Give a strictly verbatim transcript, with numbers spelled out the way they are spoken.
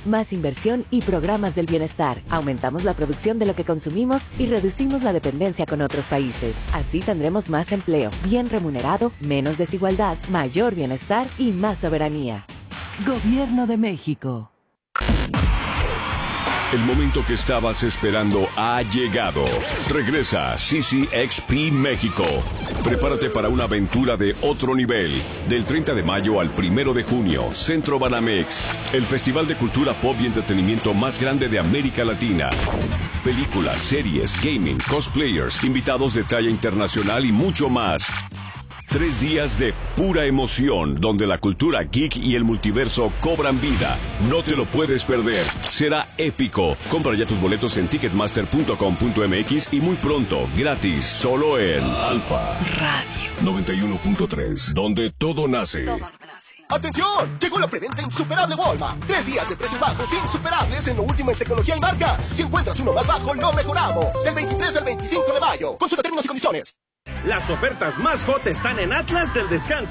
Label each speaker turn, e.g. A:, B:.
A: más inversión y programas del bienestar. Aumentamos la producción de lo que consumimos y reducimos la dependencia con otros países. Así tendremos más empleo, bien remunerado, menos desigualdad, mayor bienestar y más soberanía. Gobierno de México.
B: El momento que estabas esperando ha llegado. Regresa C C X P México. Prepárate para una aventura de otro nivel. Del treinta de mayo al primero de junio, Centro Banamex, el festival de cultura pop y entretenimiento más grande de América Latina. Películas, series, gaming, cosplayers, invitados de talla internacional y mucho más. Tres días de pura emoción, donde la cultura geek y el multiverso cobran vida. No te lo puedes perder. Será épico. Compra ya tus boletos en ticketmaster punto com punto m x y muy pronto, gratis, solo en Alfa Radio noventa y uno punto tres, donde todo nace.
C: ¡Atención! Llegó la preventa insuperable Walmart. Tres días de precios bajos insuperables en lo último en tecnología y marcas. Si encuentras uno más bajo, lo mejoramos. Del veintitrés al veinticinco de mayo. Consulta términos y condiciones.
D: Las ofertas más hot están en Atlas del Descanso.